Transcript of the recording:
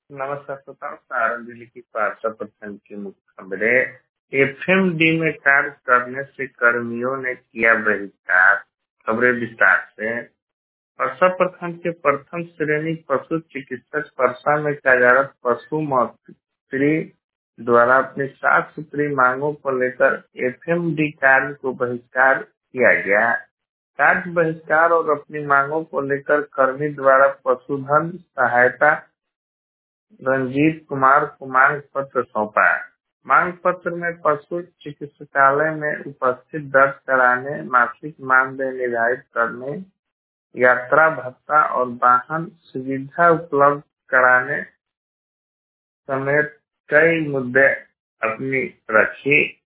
नमस्कार श्रोताओं, सारण जिले की पारसा प्रखंड की मुख्य खबरें। एफएमडी में कार्य करने से कर्मियों ने किया बहिष्कार। खबरें विस्तार से। परसा प्रखंड के प्रथम श्रेणी पशु चिकित्सक परसा में कार्यरत पशु मंत्री द्वारा अपनी साफ सुथरी मांगों को लेकर एफएमडी कार्य को बहिष्कार किया गया। कार्य बहिष्कार और अपनी मांगों को लेकर कर्मी द्वारा पशुधन सहायता रंजीत कुमार को मांग पत्र सौंपा। मांग पत्र में पशु चिकित्सालय में उपस्थित दर्ज कराने, मासिक मानदेय निर्धारित करने, यात्रा भत्ता और वाहन सुविधा उपलब्ध कराने समेत कई मुद्दे अपनी रखी।